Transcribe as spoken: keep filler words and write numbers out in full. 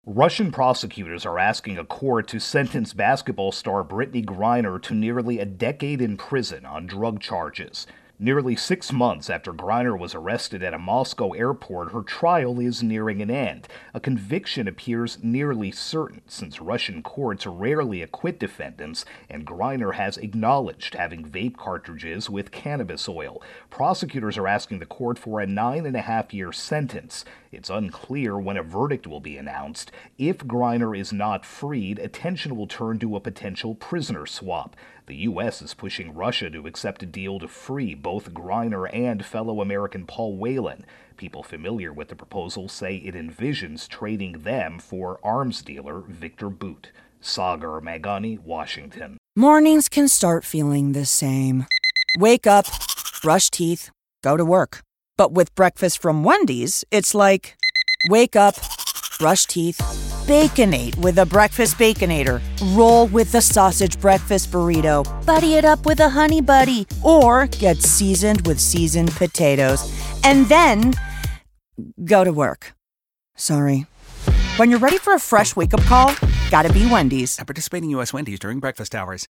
Russian prosecutors are asking a court to sentence basketball star Brittany Griner to nearly a decade in prison on drug charges. Nearly six months after Griner was arrested at a Moscow airport, her trial is nearing an end. A conviction appears nearly certain, since Russian courts rarely acquit defendants, and Griner has acknowledged having vape cartridges with cannabis oil. Prosecutors are asking the court for a nine and a half year sentence. It's unclear when a verdict will be announced. If Griner is not freed, attention will turn to a potential prisoner swap. The U S is pushing Russia to accept a deal to free both Griner and fellow American Paul Whelan. People familiar with the proposal say it envisions trading them for arms dealer Victor Bout. Sagar Meghani, Washington. Mornings can start feeling the same. Wake up, brush teeth, go to work. But with breakfast from Wendy's, it's like, wake up, brush teeth, Baconate with a breakfast Baconator. Roll with the sausage breakfast burrito. Buddy it up with a honey buddy. Or get seasoned with seasoned potatoes. And then go to work. Sorry. When you're ready for a fresh wake-up call, gotta be Wendy's. At participating U S Wendy's during breakfast hours.